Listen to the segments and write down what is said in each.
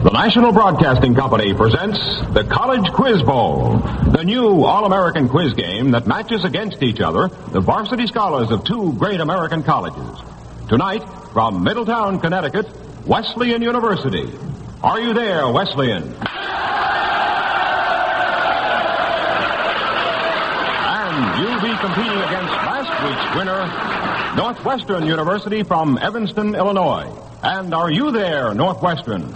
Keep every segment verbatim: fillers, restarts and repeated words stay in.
The National Broadcasting Company presents the College Quiz Bowl, the new all-American quiz game that matches against each other the varsity scholars of two great American colleges. Tonight, from Middletown, Connecticut, Wesleyan University. Are you there, Wesleyan? And you'll be competing against last week's winner, Northwestern University from Evanston, Illinois. And are you there, Northwestern?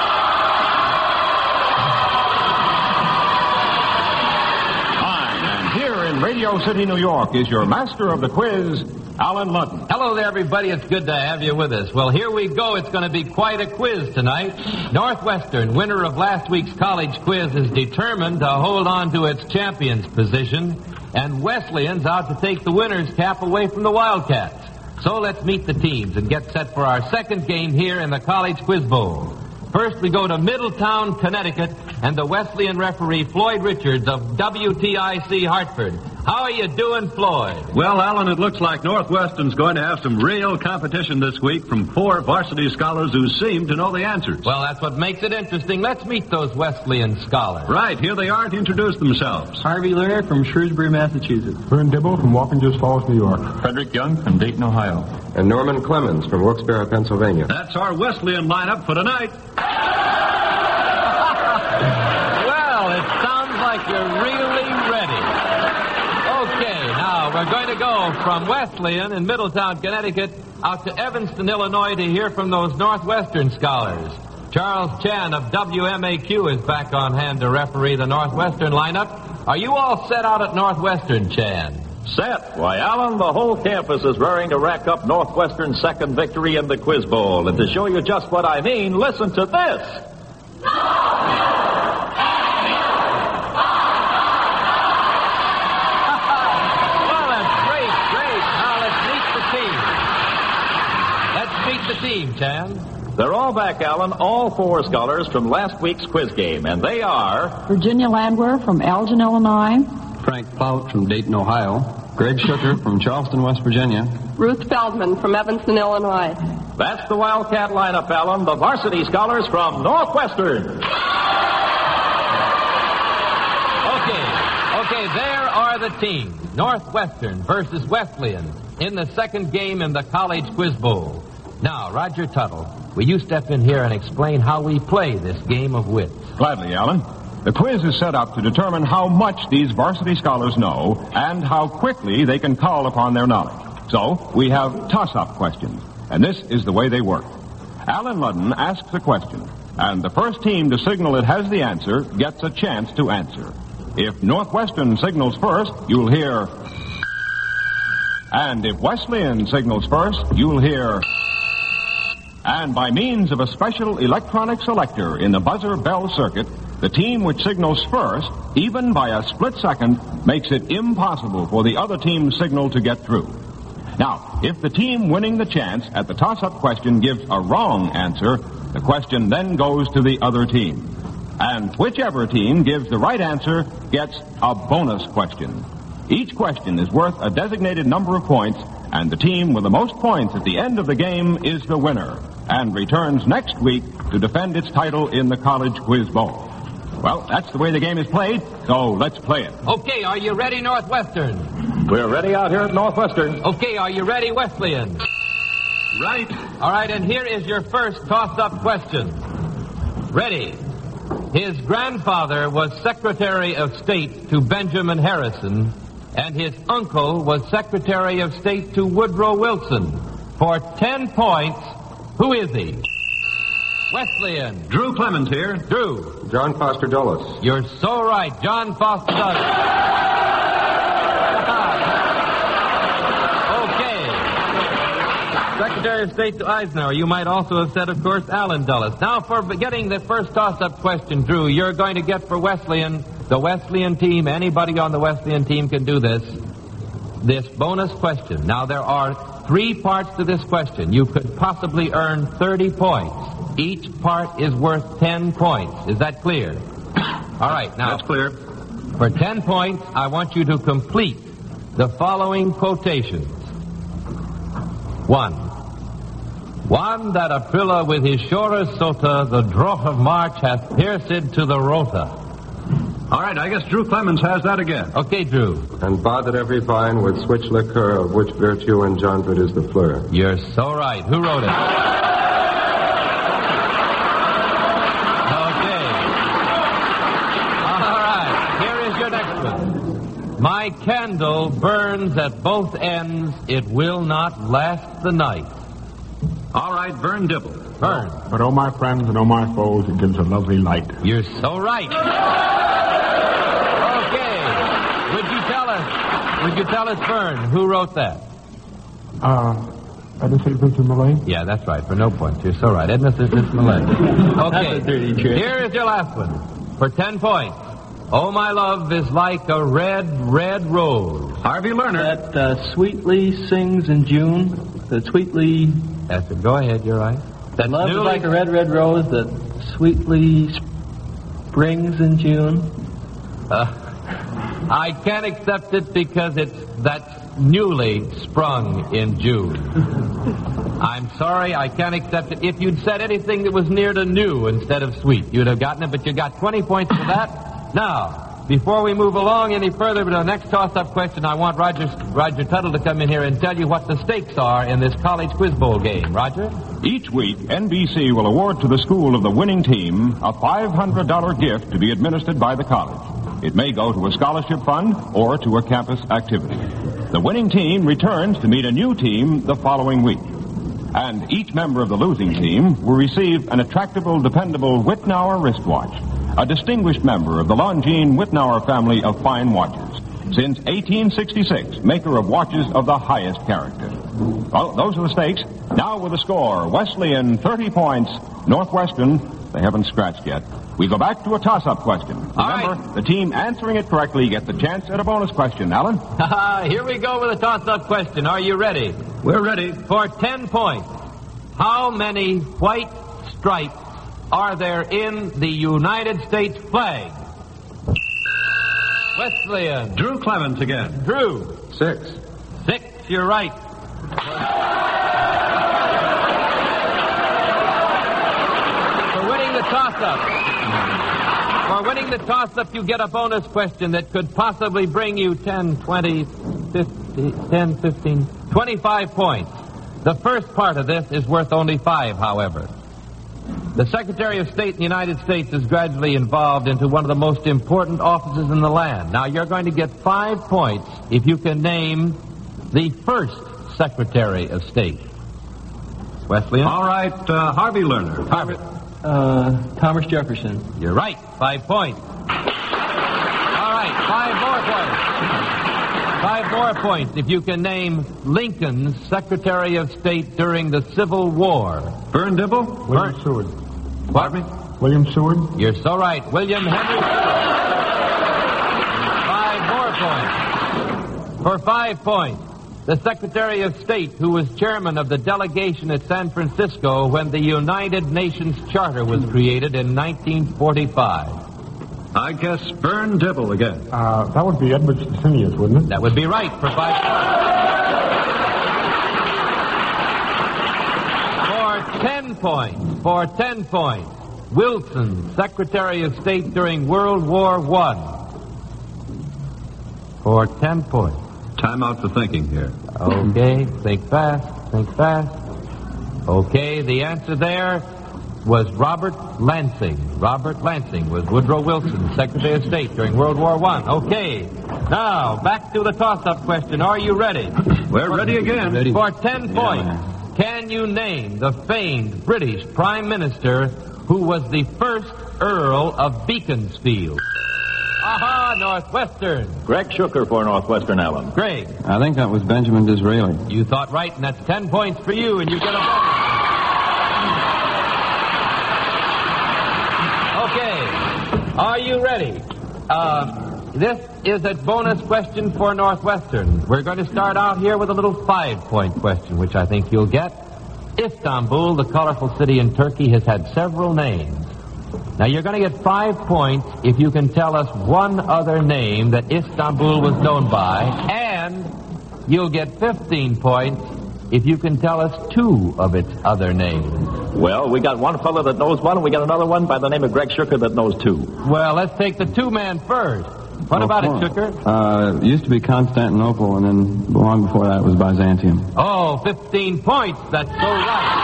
Radio City, New York, is your master of the quiz, Alan Ludden. Hello there, everybody. It's good to have you with us. Well, here we go. It's going to be quite a quiz tonight. Northwestern, winner of last week's college quiz, is determined to hold on to its champion's position, and Wesleyan's out to take the winner's cap away from the Wildcats. So let's meet the teams and get set for our second game here in the College Quiz Bowl. First, we go to Middletown, Connecticut, and the Wesleyan referee, Floyd Richards of W T I C Hartford. How are you doing, Floyd? Well, Alan, it looks like Northwestern's going to have some real competition this week from four varsity scholars who seem to know the answers. Well, that's what makes it interesting. Let's meet those Wesleyan scholars. Right, here they are to introduce themselves. Harvey Laird from Shrewsbury, Massachusetts. Vern Dibble from Wappingers Falls, New York. Frederick Young from Dayton, Ohio. And Norman Clemens from Wilkes-Barre, Pennsylvania. That's our Wesleyan lineup for tonight. Well, it sounds like you're really ready. Okay, now we're going to go from Wesleyan in Middletown, Connecticut, out to Evanston, Illinois, to hear from those Northwestern scholars. Charles Chan of W M A Q is back on hand to referee the Northwestern lineup. Are you all set out at Northwestern, Chan? Set. Why, Alan, the whole campus is raring to rack up Northwestern's second victory in the Quiz Bowl. And to show you just what I mean, listen to this. The team, Chan. They're all back, Alan, all four scholars from last week's quiz game, and they are... Virginia Landwehr from Elgin, Illinois. Frank Plout from Dayton, Ohio. Greg Shooker from Charleston, West Virginia. Ruth Feldman from Evanston, Illinois. That's the Wildcat lineup, Alan, the varsity scholars from Northwestern. Okay, okay, there are the teams. Northwestern versus Wesleyan in the second game in the College Quiz Bowl. Now, Roger Tuttle, will you step in here and explain how we play this game of wits? Gladly, Alan. The quiz is set up to determine how much these varsity scholars know and how quickly they can call upon their knowledge. So, we have toss-up questions, and this is the way they work. Alan Ludden asks a question, and the first team to signal it has the answer gets a chance to answer. If Northwestern signals first, you'll hear... And if Wesleyan signals first, you'll hear... And by means of a special electronic selector in the buzzer bell circuit, the team which signals first, even by a split second, makes it impossible for the other team's signal to get through. Now, if the team winning the chance at the toss-up question gives a wrong answer, the question then goes to the other team. And whichever team gives the right answer gets a bonus question. Each question is worth a designated number of points, and the team with the most points at the end of the game is the winner and returns next week to defend its title in the College Quiz Bowl. Well, that's the way the game is played, so let's play it. Okay, are you ready, Northwestern? We're ready out here at Northwestern. Okay, are you ready, Wesleyan? Right. All right, and here is your first toss-up question. Ready. His grandfather was Secretary of State to Benjamin Harrison, and his uncle was Secretary of State to Woodrow Wilson. For ten points, who is he? Wesleyan. Drew Clemens here. Drew. John Foster Dulles. You're so right, John Foster Dulles. Okay. Secretary of State to Eisenhower. You might also have said, of course, Allen Dulles. Now, for getting the first toss-up question, Drew, you're going to get for Wesleyan, the Wesleyan team, anybody on the Wesleyan team can do this, this bonus question. Now, there are three parts to this question. You could possibly earn thirty points. Each part is worth ten points. Is that clear? All right, now. That's clear. For ten points, I want you to complete the following quotations. One. One that Aprilla with his shorest sota, the drought of March hath pierced to the rota. All right, I guess Drew Clemens has that again. Okay, Drew. And bothered every vine with switch liquor, of which virtue engendered is the fleur. You're so right. Who wrote it? Okay. All right, here is your next one. My candle burns at both ends. It will not last the night. All right, Vern Dibble. Vern. But oh, my friends and oh, my foes, it gives a lovely light. You're so right. Okay. Would you tell us, would you tell us, Vern, who wrote that? Uh, I didn't say Vincent Millay? Yeah, that's right, for no points. You're so right. Edna says Vincent Millay. Okay. That's a dirty trick. Here is your last one. For ten points. Oh, my love is like a red, red rose. Harvey Lerner. That uh, sweetly sings in June. That sweetly... That's it. Go ahead, you're right. That Love newly... is like a red, red rose that sweetly springs in June. Uh, I can't accept it because it's that's newly sprung in June. I'm sorry, I can't accept it. If you'd said anything that was near to new instead of sweet, you'd have gotten it, but you got twenty points for that. Now, before we move along any further to the next toss-up question, I want Roger, Roger Tuttle to come in here and tell you what the stakes are in this college quiz bowl game. Roger? Each week, N B C will award to the school of the winning team a five hundred dollars gift to be administered by the college. It may go to a scholarship fund or to a campus activity. The winning team returns to meet a new team the following week. And each member of the losing team will receive an attractable, dependable Wittnauer wristwatch, a distinguished member of the Longines Wittnauer family of fine watches. Since eighteen sixty-six, maker of watches of the highest character. Well, those are the stakes. Now with the score, Wesleyan thirty points, Northwestern, they haven't scratched yet. We go back to a toss-up question. Remember, right. The team answering it correctly gets the chance at a bonus question. Alan? Here we go with a toss-up question. Are you ready? We're ready. For ten points, how many white stripes are there in the United States flag? Wesleyan. Drew Clemens again. Drew. Six. Six, you're right. For winning the toss-up. For winning the toss-up, you get a bonus question that could possibly bring you ten, twenty, fifty, ten, fifteen, twenty-five points. The first part of this is worth only five, however. The Secretary of State in the United States is gradually involved into one of the most important offices in the land. Now, you're going to get five points if you can name the first Secretary of State. Wesleyan? All right, uh, Harvey Lerner. Harvey. Uh, Thomas Jefferson. You're right. Five points. All right, five more points. Five more points if you can name Lincoln's Secretary of State during the Civil War. Vern Dibble. William Vern. Seward. What? Me? William Seward. You're so right. William Henry. Five more points. For five points, the Secretary of State who was chairman of the delegation at San Francisco when the United Nations Charter was created in nineteen forty-five. I guess Vern Dibble again. Uh, that would be Edward Senius, wouldn't it? That would be right for five points. For ten points, for ten points, Wilson, Secretary of State during World War One. For ten points. Time out for thinking here. Okay, think fast, think fast. Okay, the answer there was Robert Lansing. Robert Lansing was Woodrow Wilson, Secretary of State during World War One. Okay, now back to the toss-up question. Are you ready? We're ready again. Ready. For ten points, can you name the famed British Prime Minister who was the first Earl of Beaconsfield? Aha, Northwestern. Greg Shooker for Northwestern, Allen. Greg. I think that was Benjamin Disraeli. You thought right, and that's ten points for you, and you get a bonus. Okay. Are you ready? Uh, this is a bonus question for Northwestern. We're going to start out here with a little five-point question, which I think you'll get. Istanbul, the colorful city in Turkey, has had several names. Now, you're going to get five points if you can tell us one other name that Istanbul was known by, and you'll get fifteen points if you can tell us two of its other names. Well, we got one fellow that knows one, and we got another one by the name of Greg Shuker that knows two. Well, let's take the two-man first. What Oh, about four. it, Shuker? Uh, it used to be Constantinople, and then long before that was Byzantium. Oh, fifteen points. That's so right.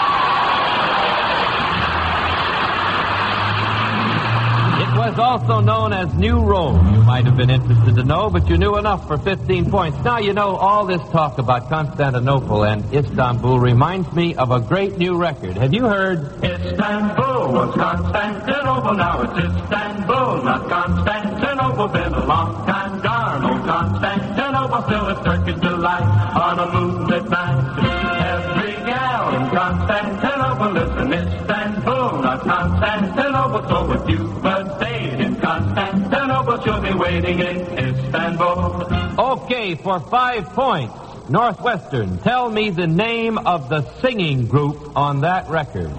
It was also known as New Rome. You might have been interested to know, but you knew enough for fifteen points. Now, you know, all this talk about Constantinople and Istanbul reminds me of a great new record. Have you heard? Istanbul was Constantinople, now it's Istanbul, not Constantinople. Been a long time gone, old Constantinople, still a Turkish delight on a moonlit night. Every gal in Constantinople lives in Istanbul, not Constantinople. So if you've a date in Constantinople, she'll be waiting in Istanbul. Okay, for five points, Northwestern, tell me the name of the singing group on that record.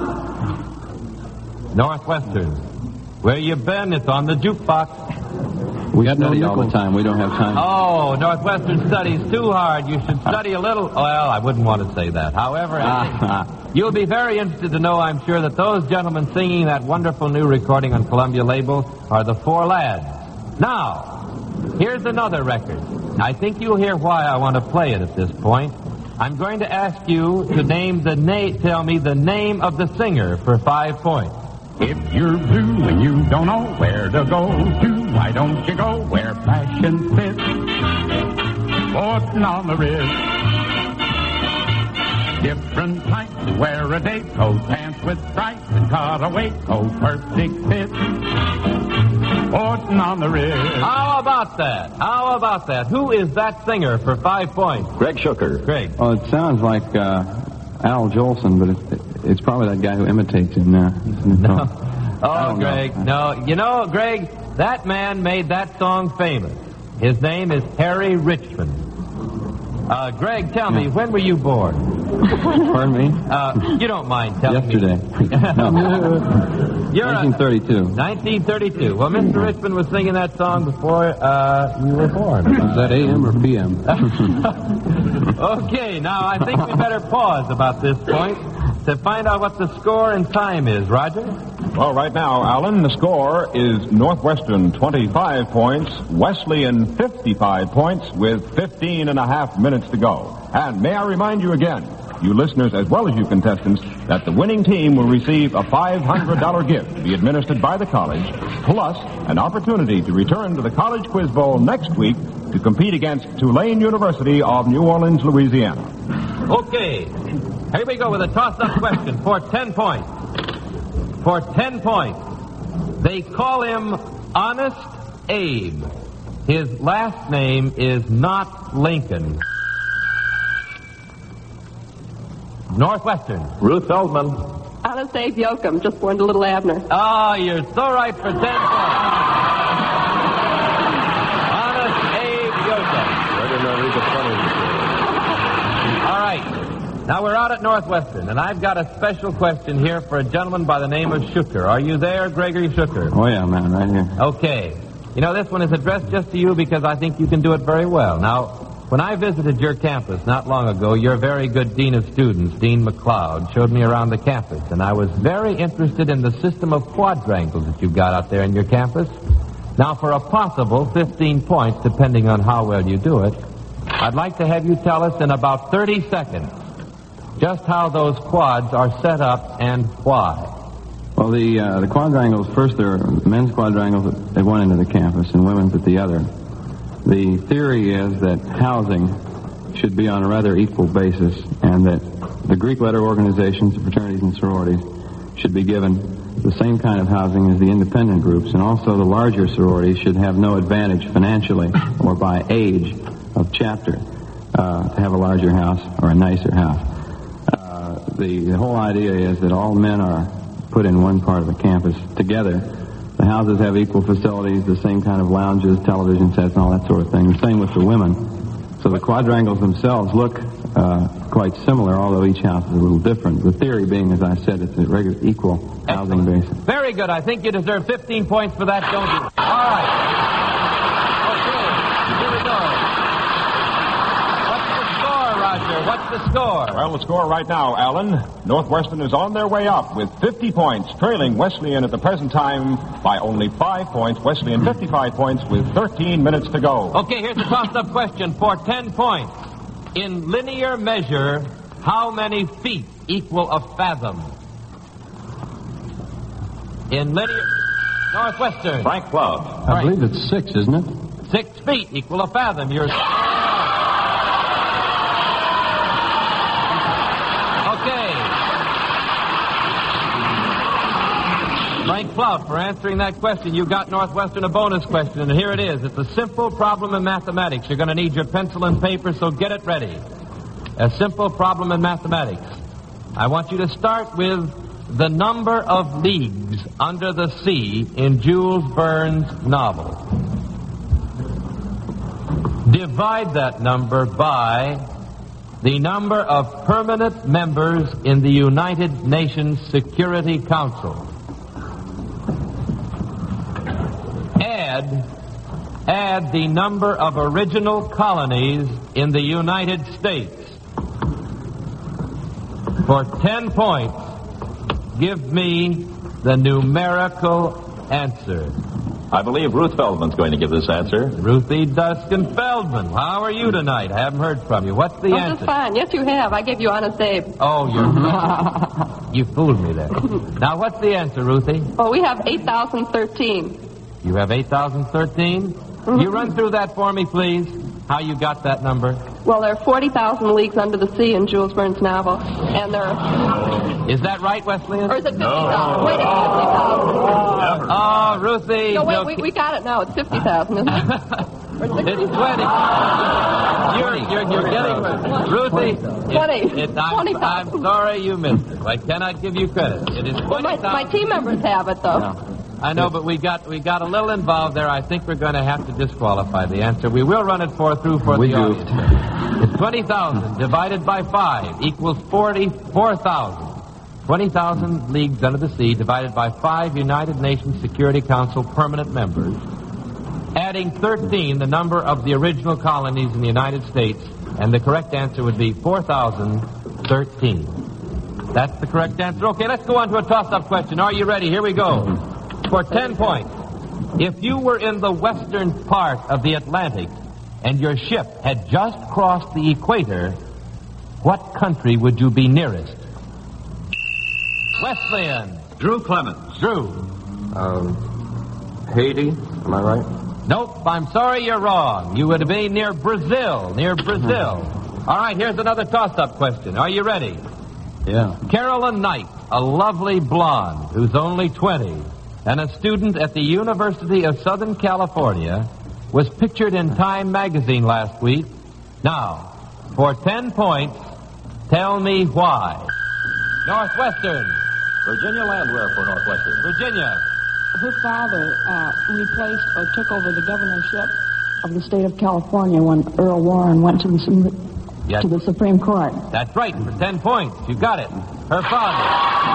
Northwestern, where you been? It's on the jukebox. We study all the time. We don't have time. Oh, Northwestern studies too hard. You should study a little. Well, I wouldn't want to say that. However, you'll be very interested to know, I'm sure, that those gentlemen singing that wonderful new recording on Columbia label are the Four Lads. Now, here's another record. I think you'll hear why I want to play it at this point. I'm going to ask you to name the na- tell me the name of the singer for five points. If you're blue and you don't know where to go to, why don't you go where fashion fits? Sporting on the wrist. Different types to wear a day. Coat pants with stripes and cutaway coat, perfect fit. Sporting on the wrist. How about that? How about that? Who is that singer for five points? Greg Shuker. Greg. Oh, it sounds like uh, Al Jolson, but it, it's probably that guy who imitates him now. No. Oh, don't Greg. know. No, you know, Greg, that man made that song famous. His name is Harry Richmond. Uh, Greg, tell me, when were you born? Pardon me? Uh, you don't mind telling Yesterday. me. No. You're nineteen thirty-two. nineteen thirty-two. Well, Mister Richmond was singing that song before uh, you were born. Is that A M or P M? Okay, now I think we better pause about this point to find out what the score and time is. Roger? Well, right now, Alan, the score is Northwestern twenty-five points, Wesleyan fifty-five points with fifteen and a half minutes to go. And may I remind you again, you listeners as well as you contestants, that the winning team will receive a five hundred dollars gift to be administered by the college, plus an opportunity to return to the College Quiz Bowl next week to compete against Tulane University of New Orleans, Louisiana. Okay, here we go with a toss-up question for ten points. For ten points. They call him Honest Abe. His last name is not Lincoln. Northwestern. Ruth Feldman. Honest Abe Yoakum, just born to Little Abner. Oh, you're so right for ten points. Honest Abe Yoakum. I didn't know he was funny. All right. Now we're out at Northwestern, and I've got a special question here for a gentleman by the name of Shuker. Are you there, Gregory Shuker? Oh, yeah, man, right here. Okay. You know, this one is addressed just to you because I think you can do it very well. Now, when I visited your campus not long ago, your very good dean of students, Dean McLeod, showed me around the campus, and I was very interested in the system of quadrangles that you've got out there in your campus. Now, for a possible fifteen points, depending on how well you do it, I'd like to have you tell us in about thirty seconds just how those quads are set up and why. Well, the uh, the quadrangles, first there are men's quadrangles at one end of the campus and women's at the other. The theory is that housing should be on a rather equal basis and that the Greek letter organizations, the fraternities and sororities, should be given the same kind of housing as the independent groups, and also the larger sororities should have no advantage financially or by age of chapter uh, to have a larger house or a nicer house. Uh, the, the whole idea is that all men are put in one part of the campus together. The houses have equal facilities, the same kind of lounges, television sets, and all that sort of thing. The same with the women. So the quadrangles themselves look uh, quite similar, although each house is a little different. The theory being, as I said, it's a regular equal housing basis. Very good. I think you deserve fifteen points for that, don't you? All right. Okay, here we go. What's the score, Roger? What's the score? Well, the score right now, Alan, Northwestern is on their way up with fifty points, trailing Wesleyan at the present time by only five points. Wesleyan fifty-five points with thirteen minutes to go. Okay, here's a tossed-up question for ten points. In linear measure, how many feet equal a fathom? In linear... Northwestern. Frank Cloud. I believe it's six, isn't it? Six feet equal a fathom. You're... Okay. Frank Flout, for answering that question, you got Northwestern a bonus question, and here it is. It's a simple problem in mathematics. You're going to need your pencil and paper, so get it ready. A simple problem in mathematics. I want you to start with the number of leagues under the sea in Jules Verne's novel. Divide that number by the number of permanent members in the United Nations Security Council. Add, add the number of original colonies in the United States. For ten points, give me the numerical answer. I believe Ruth Feldman's going to give this answer. Ruthie Duskin Feldman, how are you tonight? I haven't heard from you. What's the oh, answer? Just fine. Yes, you have. I gave you Honest Abe. Oh, you're... You fooled me there. Now, what's the answer, Ruthie? Oh, we have eight thousand thirteen. You have eight thousand thirteen? Mm-hmm. You run through that for me, please, how you got that number. Well, there are forty thousand leagues under the sea in Jules Verne's novel, and there are... Is that right, Wesleyan? Or is it fifty thousand? No. Wait, it's fifty thousand. Oh, Ruthie. No, wait, we, we got it now. It's fifty thousand, isn't it? It's twenty. You're, you're, you're getting... Ruthie. twenty. It, it, I'm, twenty I'm sorry you missed it. I cannot give you credit. It is well, twenty thousand. my, my team members have it, though. No. I know, but we got we got a little involved there. I think we're going to have to disqualify the answer. We will run it for through for we the do. audience. It's twenty thousand divided by five equals forty-four thousand. twenty thousand leagues under the sea divided by five United Nations Security Council permanent members. Adding thirteen, the number of the original colonies in the United States, and the correct answer would be four thousand thirteen. That's the correct answer. Okay, let's go on to a toss-up question. Are you ready? Here we go. For ten points, if you were in the western part of the Atlantic and your ship had just crossed the equator, what country would you be nearest? Wesleyan. Drew Clemens. Drew. Um, Haiti, am I right? Nope, I'm sorry, you're wrong. You would be near Brazil, near Brazil. All right, here's another toss-up question. Are you ready? Yeah. Carolyn Knight, a lovely blonde who's only twenty, and a student at the University of Southern California, was pictured in Time magazine last week. Now, for ten points, tell me why. Northwestern. Virginia Landwehr for Northwestern. Virginia. Her father uh, replaced or took over the governorship of the state of California when Earl Warren went to the, yes. to the Supreme Court. That's right, for ten points. You got it. Her father.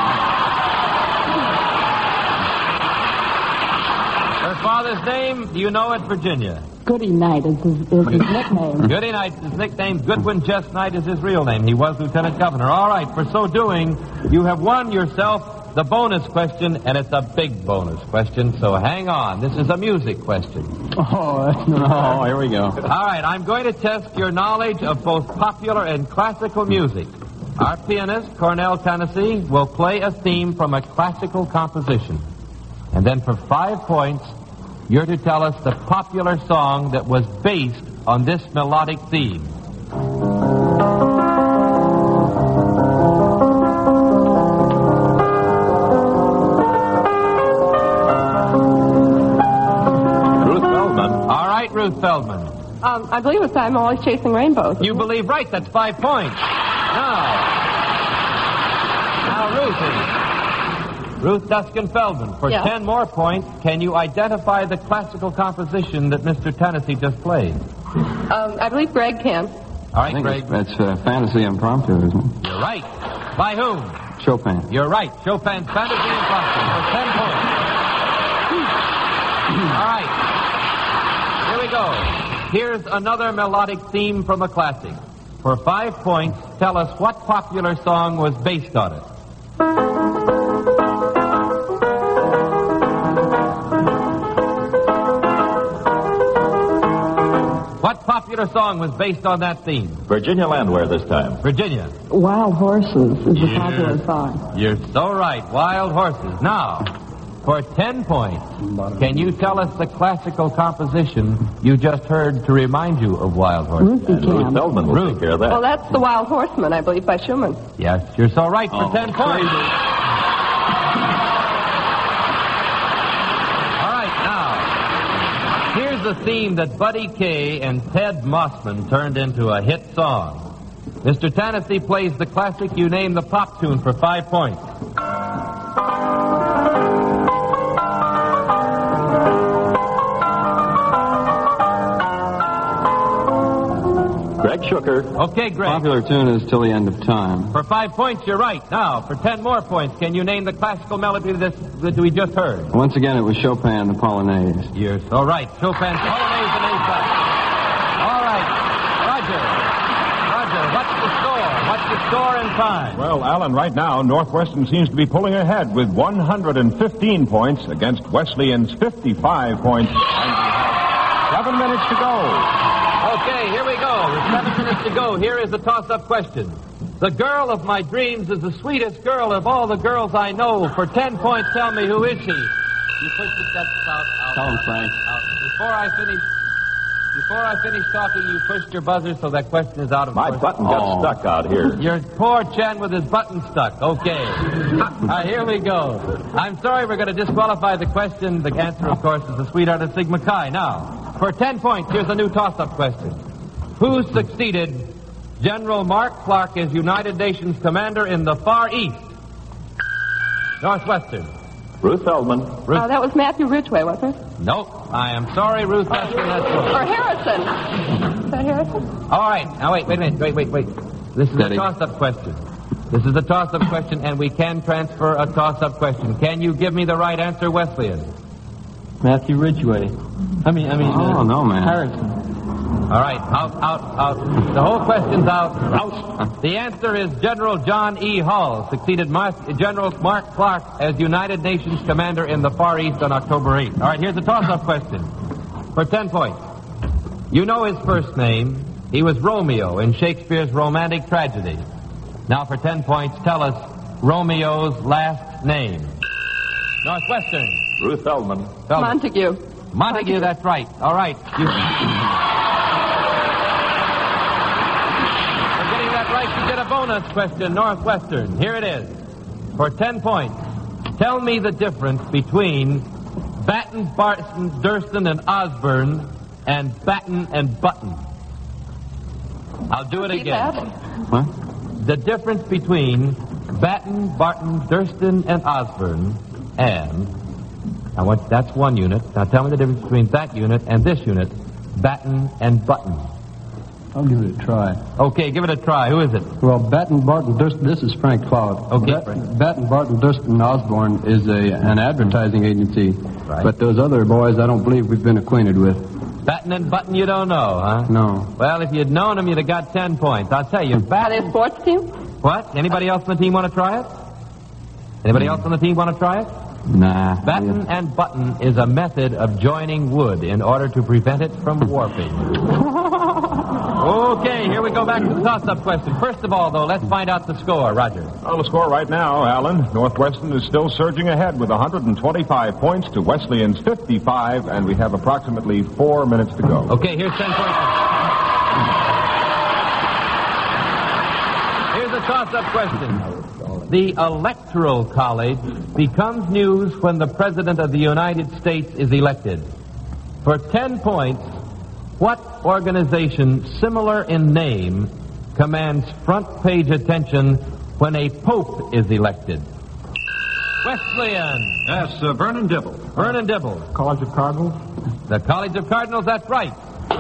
Her father's name, do you know it, Virginia? Goody Knight is his, is his nickname. Goody Knight is his nickname. Goodwin Jess Knight is his real name. He was lieutenant governor. All right, for so doing, you have won yourself the bonus question, and it's a big bonus question, so hang on. This is a music question. Oh, no, here we go. All right, I'm going to test your knowledge of both popular and classical music. Our pianist, Cornell Tennessee, will play a theme from a classical composition. And then for five points, you're to tell us the popular song that was based on this melodic theme. Ruth Feldman. All right, Ruth Feldman. Um, I believe it's I'm Always Chasing Rainbows. You believe right. That's five points. Now, now, Ruthie. Ruth Duskin Feldman, for yes. ten more points, can you identify the classical composition that Mister Tennessee just played? Um, I believe Greg can. All right, I think Greg. That's uh, Fantasy Impromptu, isn't it? You're right. By whom? Chopin. You're right. Chopin's Fantasy Impromptu for ten points. All right. Here we go. Here's another melodic theme from a classic. For five points, tell us what popular song was based on it. What popular song was based on that theme? Virginia Landwehr this time. Virginia. Wild Horses is a Yeah. popular song. You're so right. Wild Horses. Now, for ten points, can you tell us the classical composition you just heard to remind you of Wild Horses? Ruthie And Ruth can. Feldman will Ruth. take care of that. Well, that's The Wild Horseman, I believe, by Schumann. Yes, you're so right for Oh, ten points. All right, now, here's a theme that Buddy Kaye and Ted Mossman turned into a hit song. Mister Tennessee plays the classic You Name the Pop tune for five points. Greg Shooker. Okay, Greg. Popular tune is Till the End of Time. For five points, you're right. Now, for ten more points, can you name the classical melody this, that we just heard? Once again, it was Chopin, the Polonaise. You're so right. Chopin's Polonaise and A-flat. All right. Roger. Roger, what's the score? What's the score in time? Well, Alan, right now, Northwestern seems to be pulling ahead with one hundred fifteen points against Wesleyan's fifty-five points. And we have seven minutes to go. Okay, here we go. With seven minutes to go, here is the toss-up question. The girl of my dreams is the sweetest girl of all the girls I know. For ten points, tell me, who is she? You push the steps out, out, Tell him, Frank. out. Before I finish, before I finish talking, you pushed your buzzer, so that question is out of My course. button got Oh. stuck out here. Your poor Chen with his button stuck. Okay. Uh, here we go. I'm sorry we're going to disqualify the question. The answer, of course, is the sweetheart of Sigma Chi. Now, for ten points, here's a new toss-up question. Who succeeded General Mark Clark as United Nations commander in the Far East? Northwestern. Ruth Feldman. Ruth. Uh, that was Matthew Ridgway, wasn't it? Nope. I am sorry, Ruth. That's that's wrong. Or Harrison. Is that Harrison? All right. Now, wait, wait a minute. Wait, wait, wait. This is Steady. a toss-up question. This is a toss-up question, and we can transfer a toss-up question. Can you give me the right answer, Wesleyan? Matthew Ridgway. I mean, I mean. Oh, uh, no, man. Harrison. All right. Out, out, out. The whole question's out. Out. The answer is General John E. Hall succeeded Mar- General Mark Clark as United Nations commander in the Far East on October eighth. All right. Here's a toss-up question for ten points. You know his first name. He was Romeo in Shakespeare's romantic tragedy. Now, for ten points, tell us Romeo's last name. Northwestern. Ruth Feldman. Feldman. Montague. Montague, that's right. All right. You... For getting that right, you get a bonus question, Northwestern. Here it is. For ten points, tell me the difference between Batten, Barton, Durston, and Osborne and Batten and Button. I'll do it Repeat again. that. What? The difference between Batten, Barton, Durston, and Osborne and... Now, what, that's one unit. Now, tell me the difference between that unit and this unit, Batten and Button. I'll give it a try. Okay, give it a try. Who is it? Well, Batten, Barton, Durston, this is Frank Cloud. Okay, Bat- Frank. Batten, Barton, Durston, Osborne is a an advertising agency. Right. But those other boys, I don't believe we've been acquainted with. Batten and Button you don't know, huh? No. Well, if you'd known them, you'd have got ten points. I'll tell you, Are Batten... they a sports team? What? Anybody else on the team want to try it? Anybody else on the team want to try it? Nah. Batten and Button is a method of joining wood in order to prevent it from warping. Okay, here we go back to the toss-up question. First of all, though, let's find out the score. Roger. Well, the score right now, Alan, Northwestern is still surging ahead with one hundred twenty-five points to Wesleyan's fifty-five, and we have approximately four minutes to go. Okay, here's ten points. Here's a toss-up question. The Electoral College becomes news when the President of the United States is elected. For ten points, what organization similar in name commands front-page attention when a pope is elected? Wesleyan. Yes, uh, Vernon Dibble. Vernon Dibble. College of Cardinals? The College of Cardinals, that's right.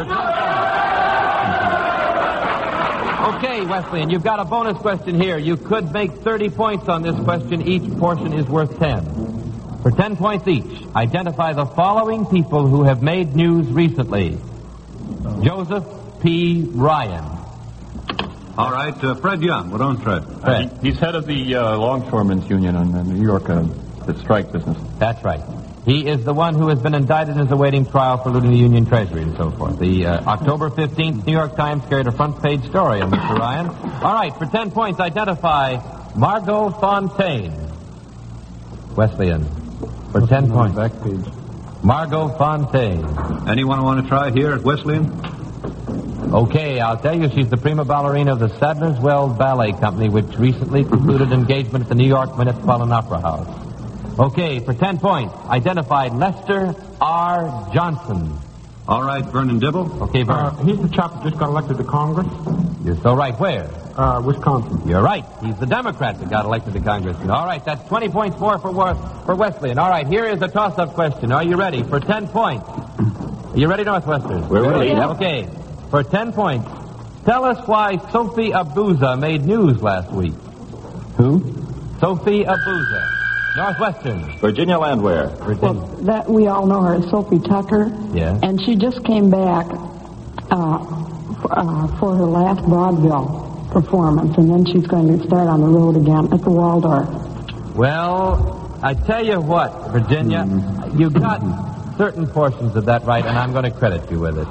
Okay, Wesleyan, you've got a bonus question here. You could make thirty points on this question. Each portion is worth ten. For ten points each, identify the following people who have made news recently. Joseph P. Ryan. All right, uh, Fred Young. What on Fred? Uh, he, he's head of the uh, Longshoremen's Union in uh, New York, uh, the strike business. That's right. He is the one who has been indicted and is awaiting trial for looting the Union Treasury and so forth. The uh, October fifteenth New York Times carried a front-page story on Mister Ryan. All right, for ten points, identify Margot Fontaine. Wesleyan. For ten points. Back page. Margot Fontaine. Anyone want to try here at Wesleyan? Okay, I'll tell you, she's the prima ballerina of the Sadler's Wells Ballet Company, which recently concluded engagement at the New York Metropolitan Opera House. Okay, for ten points, identified Lester R. Johnson. All right, Vernon Dibble. Okay, Vernon. Uh, he's the chap that just got elected to Congress. You're so right. Where? Uh, Wisconsin. You're right. He's the Democrat that got elected to Congress. All right, that's twenty points more for for Wesleyan. All right, here is a toss-up question. Are you ready? For ten points. Are you ready, Northwestern? We're ready. Yeah. Okay, for ten points, tell us why Sophie Abuza made news last week. Who? Sophie Abuza. Northwestern. Virginia Landwehr. Virginia. Well, that we all know her as Sophie Tucker. Yeah. And she just came back uh, f- uh, for her last vaudeville performance, and then she's going to start on the road again at the Waldorf. Well, I tell you what, Virginia, mm. you got certain portions of that right, and I'm going to credit you with it.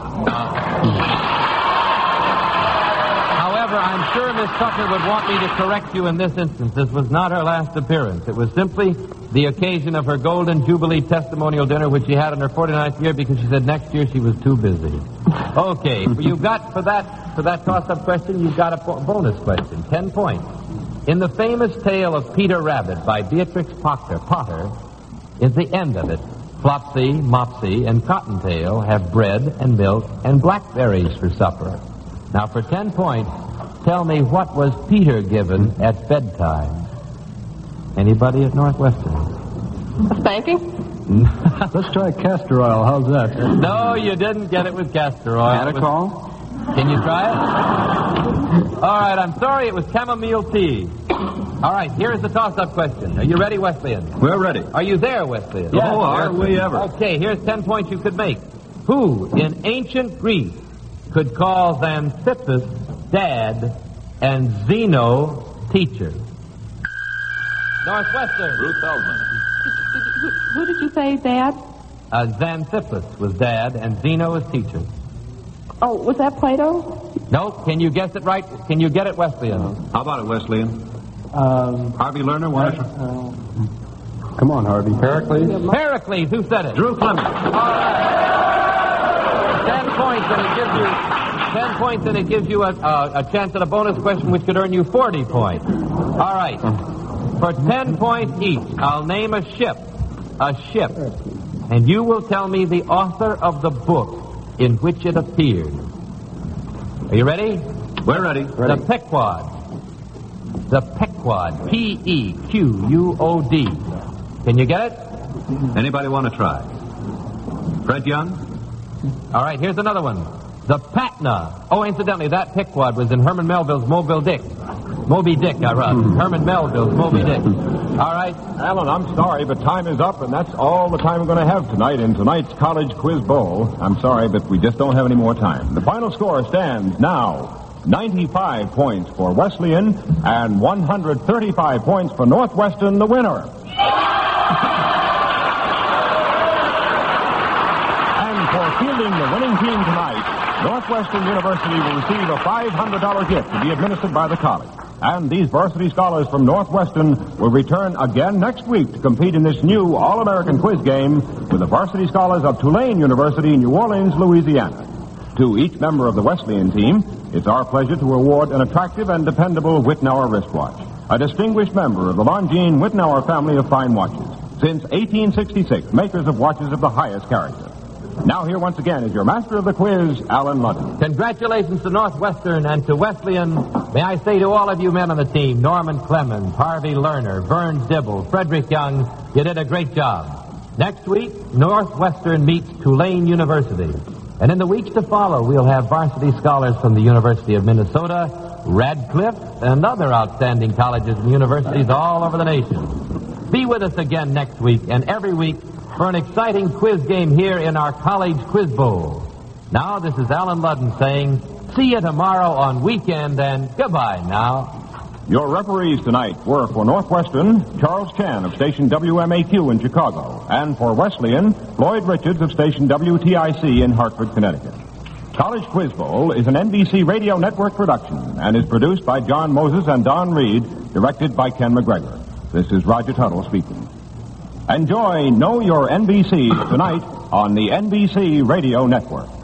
However, I'm sure Miss Tucker would want me to correct you in this instance. This was not her last appearance. It was simply the occasion of her Golden Jubilee testimonial dinner, which she had in her forty-ninth year, because she said next year she was too busy. Okay, you got, for that for that toss-up question, you got a bo- bonus question, ten points. In the famous tale of Peter Rabbit by Beatrix Potter, Potter is the end of it. Flopsy, Mopsy, and Cottontail have bread and milk and blackberries for supper. Now, for ten points, tell me, what was Peter given at bedtime? Anybody at Northwestern? A spanking? Let's try castor oil. How's that? No, you didn't get it with castor oil. Catacol? Can you try it? All right, I'm sorry, it was chamomile tea. All right, here's the toss-up question. Are you ready, Wesleyan? We're ready. Are you there, Wesleyan? Yes, oh, are we ever? Okay, here's ten points you could make. Who in ancient Greece could call Xanthippus dad and Zeno teacher? Northwestern. Ruth Feldman. Who, who did you say, Dad? Uh, Xanthippus was dad and Zeno was teacher. Oh, was that Plato? No, can you guess it right? Can you get it, Wesleyan? How about it, Wesleyan? Um, Harvey Lerner, why don't you? uh, come on, Harvey. Pericles? Pericles, who said it? Drew Fleming. All right. Ten points, and it gives you ten points, and it gives you a, a, a chance at a bonus question, which could earn you forty points. All right. For ten points each, I'll name a ship, a ship, and you will tell me the author of the book in which it appeared. Are you ready? We're ready. The Pequod. The Pequod. P E Q U O D. Can you get it? Anybody want to try? Fred Young? All right, here's another one. The Patna. Oh, incidentally, that Pequod was in Herman Melville's Moby Dick. Moby Dick, I wrote. Herman Melville's Moby Dick. All right. Alan, I'm sorry, but time is up, and that's all the time we're going to have tonight in tonight's College Quiz Bowl. I'm sorry, but we just don't have any more time. The final score stands now ninety-five points for Wesleyan and one hundred thirty-five points for Northwestern, the winner. And for fielding the winning team tonight, Northwestern University will receive a five hundred dollars gift to be administered by the college. And these varsity scholars from Northwestern will return again next week to compete in this new All-American quiz game with the varsity scholars of Tulane University, New Orleans, Louisiana. To each member of the Wesleyan team, it's our pleasure to award an attractive and dependable Wittnauer wristwatch, a distinguished member of the Longines Wittnauer family of fine watches. Since eighteen sixty-six, makers of watches of the highest character. Now here once again is your master of the quiz, Alan Ludden. Congratulations to Northwestern and to Wesleyan. May I say to all of you men on the team, Norman Clemens, Harvey Lerner, Vern Dibble, Frederick Young, you did a great job. Next week, Northwestern meets Tulane University. And in the weeks to follow, we'll have varsity scholars from the University of Minnesota, Radcliffe, and other outstanding colleges and universities all over the nation. Be with us again next week and every week for an exciting quiz game here in our College Quiz Bowl. Now, this is Alan Ludden saying, see you tomorrow on Weekend, and goodbye now. Your referees tonight were for Northwestern, Charles Chan of station W M A Q in Chicago, and for Wesleyan, Floyd Richards of station W T I C in Hartford, Connecticut. College Quiz Bowl is an N B C Radio Network production and is produced by John Moses and Don Reed, directed by Ken McGregor. This is Roger Tuttle speaking. Enjoy Know Your N B C tonight on the N B C Radio Network.